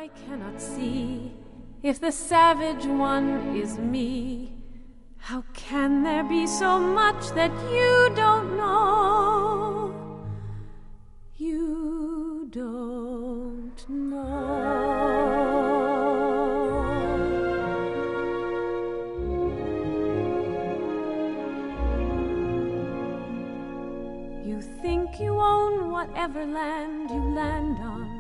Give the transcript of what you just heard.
cannot see if the savage one is me. How can there be so much that you don't know? You don't know. You think you own whatever land you land on.